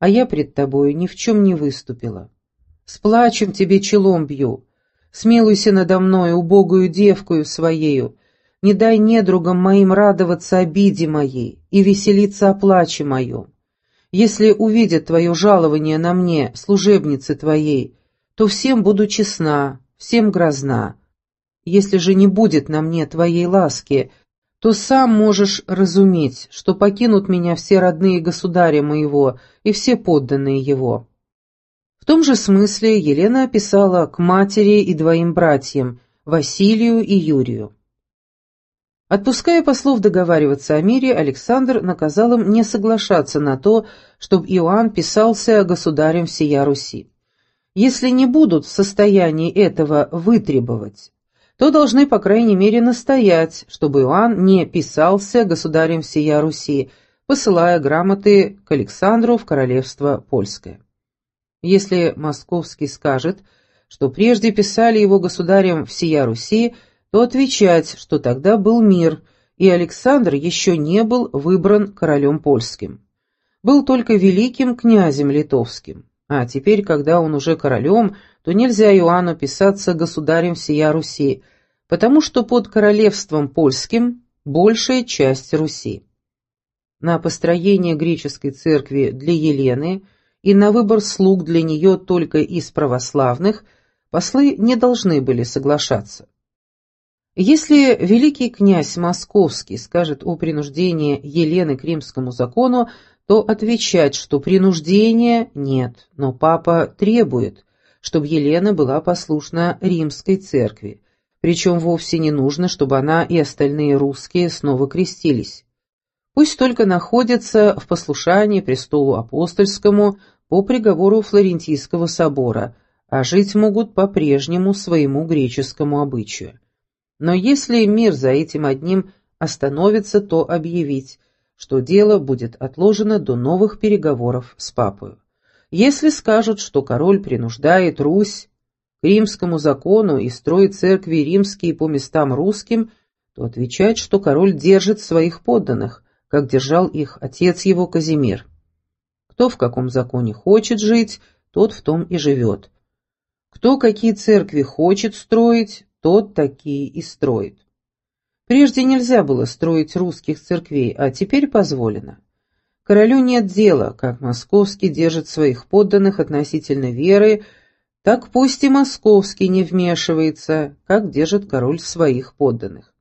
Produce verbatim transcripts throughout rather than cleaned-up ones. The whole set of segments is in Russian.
а я пред тобою ни в чем не выступила. С плачем тебе челом бью, смилуйся надо мною, убогую девкою своею, не дай недругам моим радоваться обиде моей и веселиться о плаче моем. Если увидят твое жалование на мне, служебницы твоей, то всем буду честна, всем грозна. Если же не будет на мне твоей ласки, то сам можешь разуметь, что покинут меня все родные государя моего и все подданные его». В том же смысле Елена писала к матери и двоим братьям, Василию и Юрию. Отпуская послов договариваться о мире, Александр наказал им не соглашаться на то, чтобы Иоанн писался государем всея Руси. Если не будут в состоянии этого вытребовать, то должны, по крайней мере, настоять, чтобы Иоанн не писался государем всея Руси, посылая грамоты к Александру в королевство Польское. Если Московский скажет, что прежде писали его государем всея Руси, то отвечать, что тогда был мир, и Александр еще не был выбран королем польским. Был только великим князем литовским, а теперь, когда он уже королем, то нельзя Иоанну писаться государем всея Руси, потому что под королевством польским большая часть Руси. На построение греческой церкви для Елены и на выбор слуг для нее только из православных послы не должны были соглашаться. Если великий князь Московский скажет о принуждении Елены к римскому закону, то отвечать, что принуждения нет, но папа требует, чтобы Елена была послушна римской церкви, причем вовсе не нужно, чтобы она и остальные русские снова крестились. Пусть только находятся в послушании престолу апостольскому по приговору Флорентийского собора, а жить могут по прежнему своему греческому обычаю. Но если мир за этим одним остановится, то объявить, что дело будет отложено до новых переговоров с папою. Если скажут, что король принуждает Русь к римскому закону и строит церкви римские по местам русским, то отвечать, что король держит своих подданных, как держал их отец его Казимир. Кто в каком законе хочет жить, тот в том и живет. Кто какие церкви хочет строить, тот такие и строит. Прежде нельзя было строить русских церквей, а теперь позволено. Королю нет дела, как Московский держит своих подданных относительно веры, так пусть и Московский не вмешивается, как держит король своих подданных.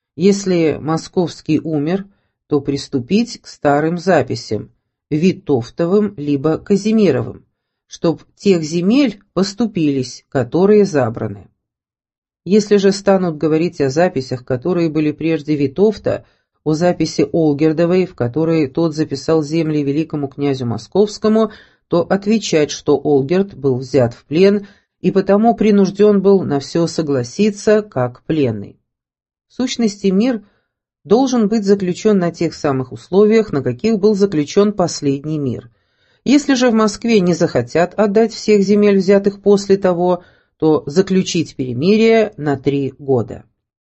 Если Московский умер, то приступить к старым записям, Витовтовым либо Казимировым, чтоб тех земель поступились, которые забраны. Если же станут говорить о записях, которые были прежде Витовта, о записи Олгердовой, в которой тот записал земли великому князю Московскому, то отвечать, что Олгерд был взят в плен и потому принужден был на все согласиться, как пленный. В сущности, мир должен быть заключен на тех самых условиях, на каких был заключен последний мир. Если же в Москве не захотят отдать всех земель, взятых после того, то заключить перемирие на три года.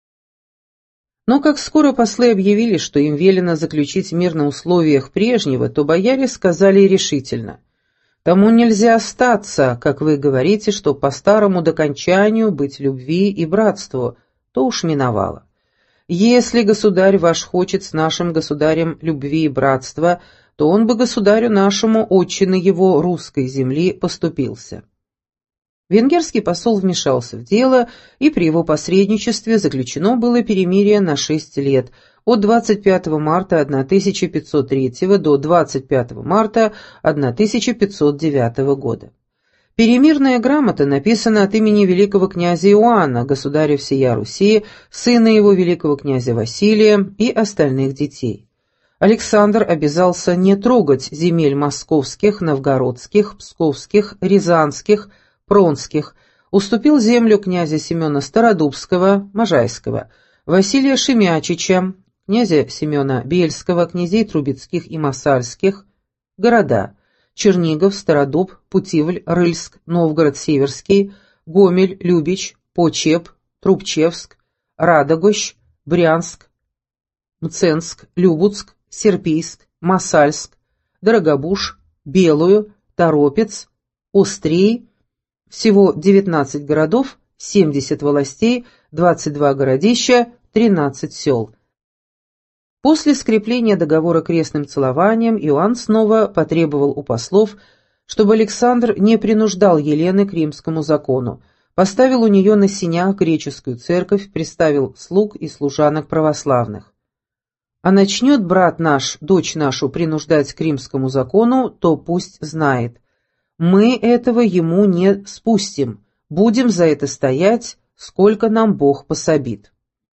Но как скоро послы объявили, что им велено заключить мир на условиях прежнего, то бояре сказали решительно: «Тому нельзя остаться, как вы говорите, что по старому докончанию быть любви и братству, то уж миновало. Если государь ваш хочет с нашим государем любви и братства, то он бы государю нашему, отчины его русской земли, поступился». Венгерский посол вмешался в дело, и при его посредничестве заключено было перемирие на шесть лет, от двадцать пятого марта тысяча пятьсот третьего до двадцать пятого марта тысяча пятьсот девятого года. Перемирная грамота написана от имени великого князя Иоанна, государя всея Руси, сына его великого князя Василия и остальных детей. Александр обязался не трогать земель московских, новгородских, псковских, рязанских, пронских, уступил землю князя Семена Стародубского, Можайского, Василия Шемячича, князя Семена Бельского, князей Трубецких и Масальских, города Чернигов, Стародуб, Путивль, Рыльск, Новгород Северский, Гомель, Любич, Почеп, Трубчевск, Радогощ, Брянск, Мценск, Любуцк, Серпийск, Масальск, Дорогобуж, Белую, Торопец, Острий, всего девятнадцать городов, семьдесят волостей, двадцать два городища, тринадцать сел. После скрепления договора крестным целованием Иоанн снова потребовал у послов, чтобы Александр не принуждал Елены к римскому закону, поставил у нее на сенях греческую церковь, приставил слуг и служанок православных. А начнет брат наш, дочь нашу, принуждать к римскому закону, то пусть знает. Мы этого ему не спустим, будем за это стоять, сколько нам Бог пособит.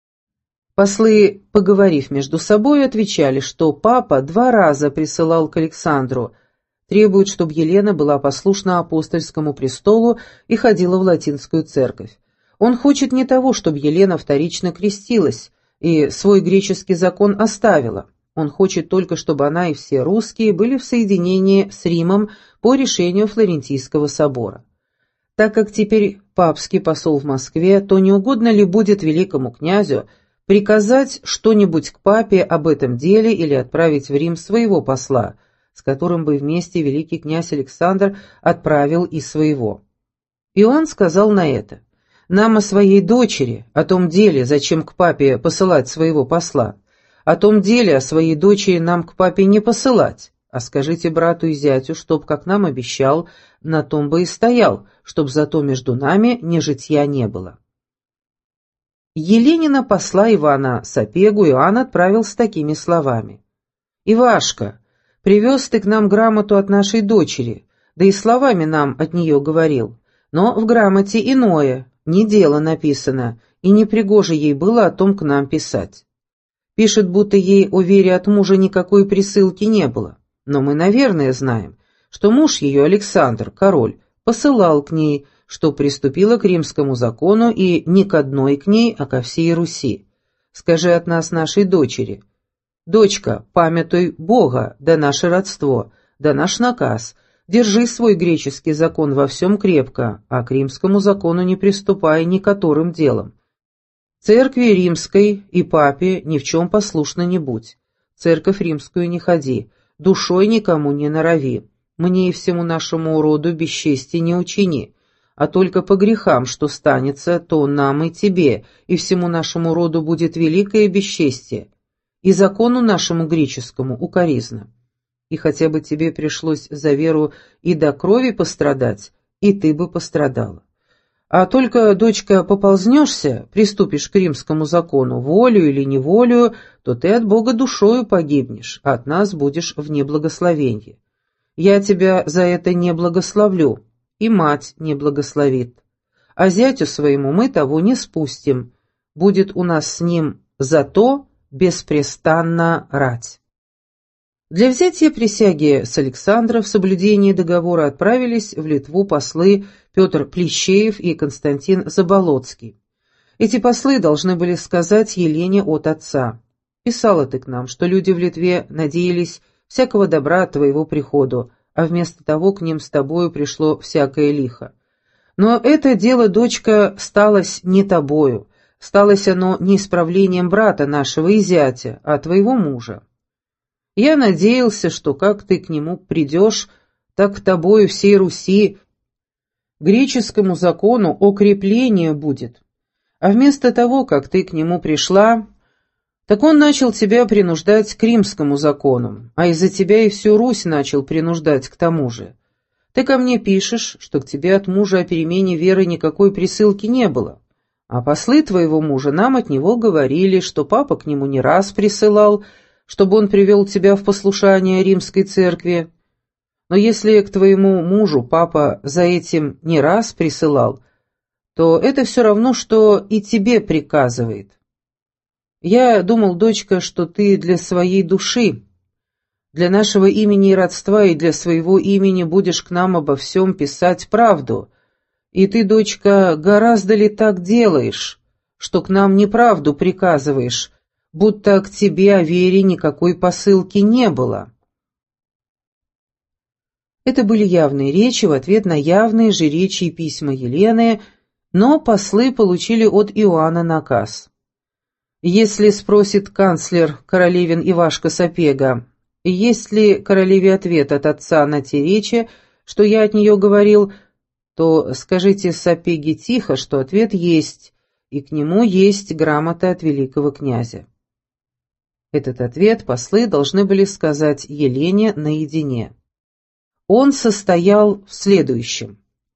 Послы, поговорив между собой, отвечали, что папа два раза присылал к Александру, требует, чтобы Елена была послушна апостольскому престолу и ходила в латинскую церковь. Он хочет не того, чтобы Елена вторично крестилась и свой греческий закон оставила. Он хочет только, чтобы она и все русские были в соединении с Римом по решению Флорентийского собора. Так как теперь папский посол в Москве, то не угодно ли будет великому князю приказать что-нибудь к папе об этом деле или отправить в Рим своего посла, с которым бы вместе великий князь Александр отправил и своего. Иоанн сказал на это: «Нам о своей дочери, о том деле, зачем к папе посылать своего посла, о том деле о своей дочери нам к папе не посылать, а скажите брату и зятю, чтоб, как нам обещал, на том бы и стоял, чтоб зато между нами ни житья не было». Еленина посла Ивана Сапегу Иоанн отправил с такими словами: «Ивашка, привез ты к нам грамоту от нашей дочери, да и словами нам от нее говорил, но в грамоте иное, не дело написано, и непригоже ей было о том к нам писать. Пишет, будто ей о вере от мужа никакой присылки не было, но мы, наверное, знаем, что муж ее, Александр, король, посылал к ней, что приступила к римскому закону и не к одной к ней, а ко всей Руси. Скажи от нас нашей дочери: дочка, памятуй Бога, да наше родство, да наш наказ, держи свой греческий закон во всем крепко, а к римскому закону не приступай ни которым делом. Церкви римской и папе ни в чем послушна не будь, церковь римскую не ходи, душой никому не норови, мне и всему нашему роду бесчестия не учини, а только по грехам, что станется, то нам и тебе, и всему нашему роду будет великое бесчестие, и закону нашему греческому укоризна. И хотя бы тебе пришлось за веру и до крови пострадать, и ты бы пострадала. А только, дочка, поползнешься, приступишь к римскому закону, волю или неволю, то ты от Бога душою погибнешь, а от нас будешь в неблагословенье. Я тебя за это не благословлю, и мать не благословит. А зятю своему мы того не спустим, будет у нас с ним зато беспрестанно рать». Для взятия присяги с Александра в соблюдении договора отправились в Литву послы Петр Плещеев и Константин Заболоцкий. Эти послы должны были сказать Елене от отца: «Писала ты к нам, что люди в Литве надеялись всякого добра от твоего приходу, а вместо того к ним с тобою пришло всякое лихо. Но это дело, дочка, сталось не тобою, сталось оно не исправлением брата нашего и зятя, а твоего мужа. Я надеялся, что как ты к нему придешь, так к тобою всей Руси греческому закону укрепление будет. А вместо того, как ты к нему пришла, так он начал тебя принуждать к римскому закону, а из-за тебя и всю Русь начал принуждать к тому же. Ты ко мне пишешь, что к тебе от мужа о перемене веры никакой присылки не было, а послы твоего мужа нам от него говорили, что папа к нему не раз присылал, чтобы он привел тебя в послушание римской церкви. Но если к твоему мужу папа за этим не раз присылал, то это все равно, что и тебе приказывает. Я думал, дочка, что ты для своей души, для нашего имени и родства и для своего имени будешь к нам обо всем писать правду. И ты, дочка, гораздо ли так делаешь, что к нам неправду приказываешь, будто к тебе о вере никакой посылки не было». Это были явные речи в ответ на явные же речи и письма Елены, но послы получили от Иоанна наказ. Если спросит канцлер королевин Ивашка Сапега: И есть ли королеве ответ от отца на те речи, что я от нее говорил, то скажите Сапеге тихо, что ответ есть, и к нему есть грамота от великого князя». Этот ответ послы должны были сказать Елене наедине. Он состоял в следующем.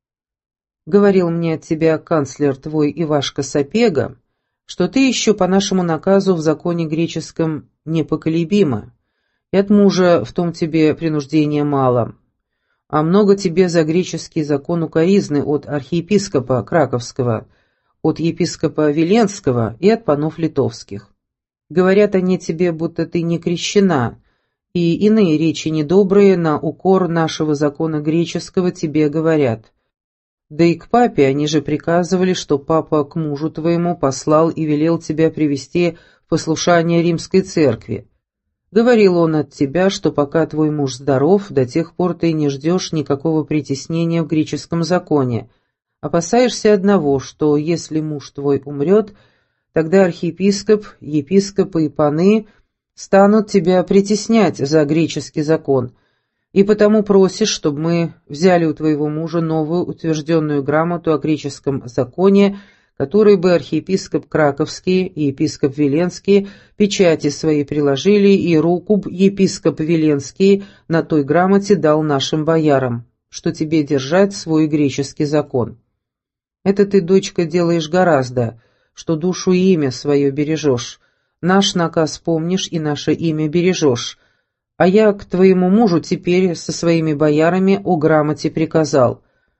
«Говорил мне от тебя канцлер твой Ивашка Сапега, что ты еще по нашему наказу в законе греческом непоколебима, и от мужа в том тебе принуждения мало, а много тебе за греческий закон укоризны от архиепископа Краковского, от епископа Веленского и от панов литовских. Говорят они тебе, будто ты не крещена, и иные речи недобрые на укор нашего закона греческого тебе говорят. Да и к папе они же приказывали, что папа к мужу твоему послал и велел тебя привести в послушание римской церкви. Говорил он от тебя, что пока твой муж здоров, до тех пор ты не ждешь никакого притеснения в греческом законе. Опасаешься одного, что если муж твой умрет, тогда архиепископ, епископы и паны станут тебя притеснять за греческий закон, и потому просишь, чтобы мы взяли у твоего мужа новую утвержденную грамоту о греческом законе, которой бы архиепископ Краковский и епископ Веленский печати свои приложили, и руку б епископ Веленский на той грамоте дал нашим боярам, что тебе держать свой греческий закон. Это ты, дочка, делаешь гораздо, что душу и имя свое бережешь, наш наказ помнишь и наше имя бережешь, а я к твоему мужу теперь со своими боярами о грамоте приказал.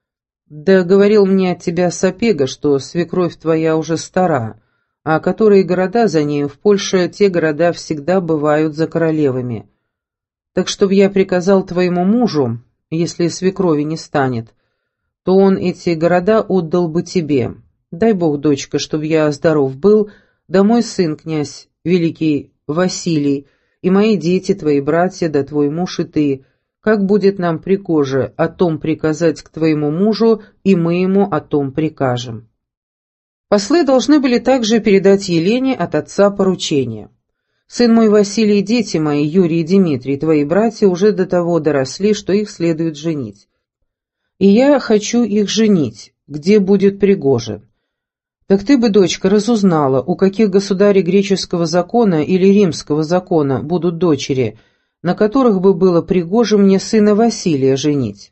Да говорил мне от тебя Сапега, что свекровь твоя уже стара, а которые города за нею в Польше, те города всегда бывают за королевами. Так чтоб я приказал твоему мужу, если свекрови не станет, то он эти города отдал бы тебе. Дай Бог, дочка, чтоб я здоров был, да мой сын, князь великий Василий, и мои дети, твои братья, да твой муж и ты, как будет нам прикоже о том приказать к твоему мужу, и мы ему о том прикажем». Послы должны были также передать Елене от отца поручение. «Сын мой Василий и дети мои, Юрий и Дмитрий, твои братья, уже до того доросли, что их следует женить. И я хочу их женить, где будет пригоже. Так ты бы, дочка, разузнала, у каких государей греческого закона или римского закона будут дочери, на которых бы было пригоже мне сына Василия женить».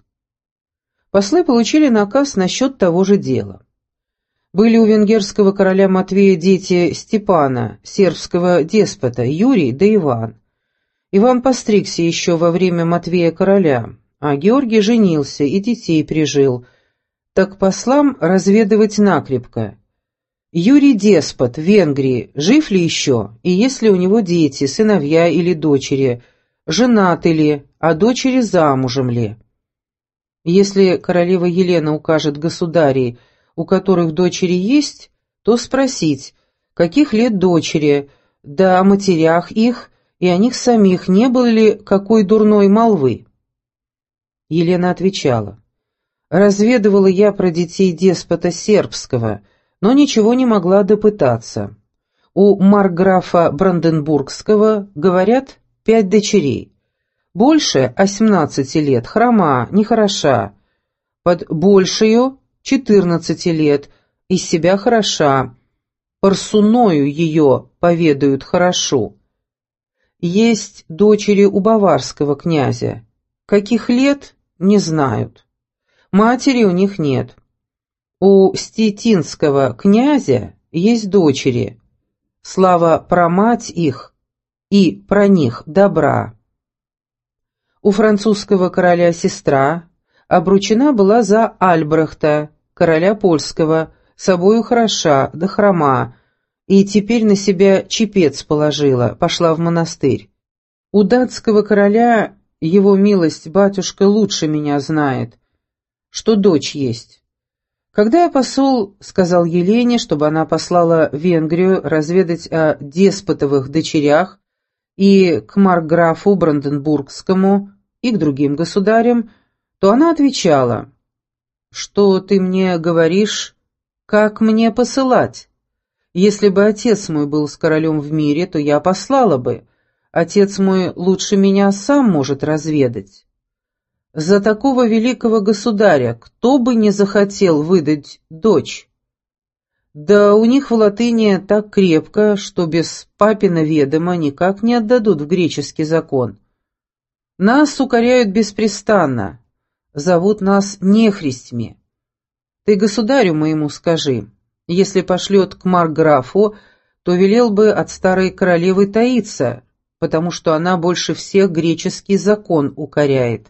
Послы получили наказ насчет того же дела. Были у венгерского короля Матвея дети Степана, сербского деспота, Юрий да Иван. Иван постригся еще во время Матвея короля, а Георгий женился и детей прижил. Так послам разведывать накрепко. Юрий деспот в Венгрии жив ли еще, и есть ли у него дети, сыновья или дочери, женаты ли, а дочери замужем ли? Если королева Елена укажет государей, у которых дочери есть, то спросить, каких лет дочери, да о матерях их и о них самих не было ли какой дурной молвы. Елена отвечала: «Разведывала я про детей деспота сербского, но ничего не могла допытаться. У маркграфа Бранденбургского, говорят, пять дочерей. Больше, осьмнадцати лет, хрома, нехороша. Под большею, четырнадцати лет, из себя хороша. Парсуною ее поведают хорошо. Есть дочери у баварского князя. Каких лет, не знают. Матери у них нет. У стетинского князя есть дочери. Слава про мать их и про них добра. У французского короля сестра обручена была за Альбрехта, короля польского, собою хороша, да хрома, и теперь на себя чепец положила, пошла в монастырь. У датского короля его милость батюшка лучше меня знает, что дочь есть. Когда я посол сказал Елене, чтобы она послала в Венгрию разведать о деспотовых дочерях и к маркграфу Бранденбургскому и к другим государям, то она отвечала: «Что ты мне говоришь, как мне посылать? Если бы отец мой был с королем в мире, то я послала бы, отец мой лучше меня сам может разведать. За такого великого государя кто бы не захотел выдать дочь? Да у них в латыни так крепко, что без папина ведома никак не отдадут в греческий закон. Нас укоряют беспрестанно, зовут нас нехристьми. Ты государю моему скажи, если пошлет к маркграфу, то велел бы от старой королевы таиться, потому что она больше всех греческий закон укоряет.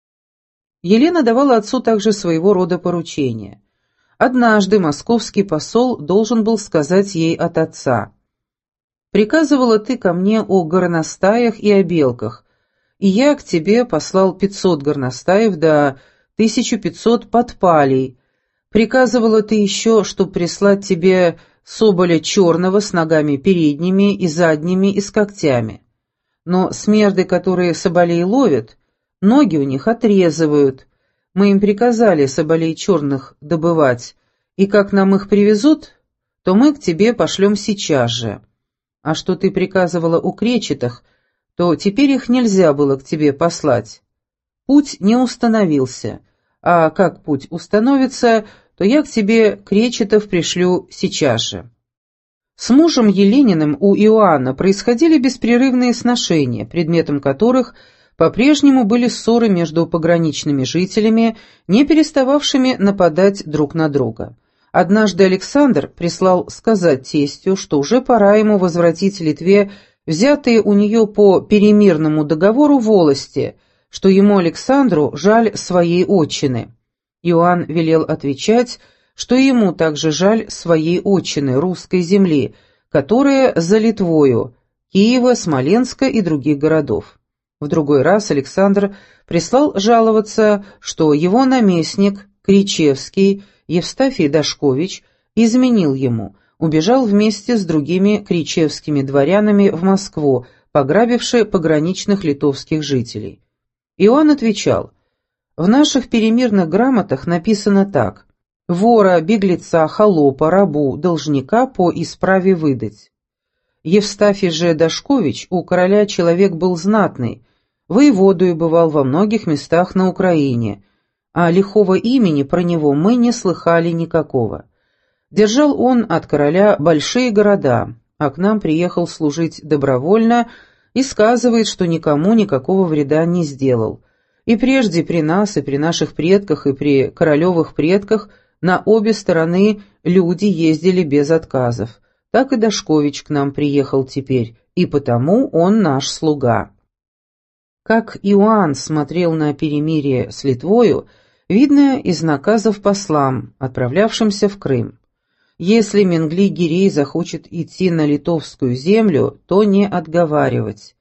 Елена давала отцу также своего рода поручения. Однажды московский посол должен был сказать ей от отца: «Приказывала ты ко мне о горностаях и о белках, и я к тебе послал пятьсот горностаев да тысячу пятьсот подпалей. Приказывала ты еще, чтоб прислать тебе соболя черного с ногами передними и задними и с когтями. Но смерды, которые соболей ловят, ноги у них отрезывают. Мы им приказали соболей черных добывать, и как нам их привезут, то мы к тебе пошлем сейчас же. А что ты приказывала у кречетах, то теперь их нельзя было к тебе послать. Путь не установился, а как путь установится, то я к тебе кречетов пришлю сейчас же». С мужем Елениным у Иоанна происходили беспрерывные сношения, предметом которых по-прежнему были ссоры между пограничными жителями, не перестававшими нападать друг на друга. Однажды Александр прислал сказать тестю, что уже пора ему возвратить Литве взятые у нее по перемирному договору волости, что ему, Александру, жаль своей отчины. Иоанн велел отвечать, что ему также жаль своей отчины, русской земли, которая за Литвою, Киева, Смоленска и других городов. В другой раз Александр прислал жаловаться, что его наместник, Кричевский, Евстафий Дашкович, изменил ему, убежал вместе с другими кричевскими дворянами в Москву, пограбивши пограничных литовских жителей. Иоанн отвечал: «В наших перемирных грамотах написано так: вора, беглеца, холопа, рабу, должника по исправе выдать». Евстафий же Дашкович у короля человек был знатный, воеводою бывал во многих местах на Украине, а лихого имени про него мы не слыхали никакого. Держал он от короля большие города, а к нам приехал служить добровольно и сказывает, что никому никакого вреда не сделал. И прежде при нас, и при наших предках, и при королевых предках на обе стороны люди ездили без отказов. Так и Дашкович к нам приехал теперь, и потому он наш слуга». Как Иоанн смотрел на перемирие с Литвою, видно из наказов послам, отправлявшимся в Крым. Если Менгли-Гирей захочет идти на литовскую землю, то не отговаривать.